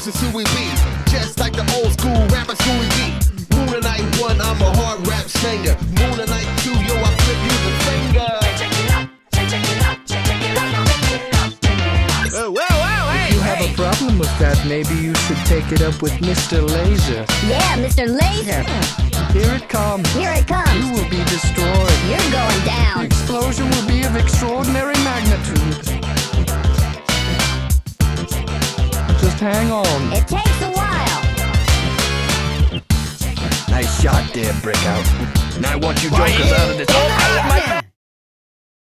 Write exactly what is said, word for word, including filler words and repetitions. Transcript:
this is who we be. Just like the old school rappers who we be. Moon Knight one, I'm a hard rap singer. Moon Knight two, yo, I flip you the finger. Check it out, check it out, check it out, check it out. Oh, whoa, whoa, hey, If you have hey. a problem with that, maybe you should take it up with Mister Laser. Yeah, Mister Laser. Here it comes. Here it You comes. will be destroyed. You're going The down. explosion will be of extraordinary magnitude. Just hang on. It takes a while. Nice shot there, Brickout. Now I want you jokers out of this. I love him.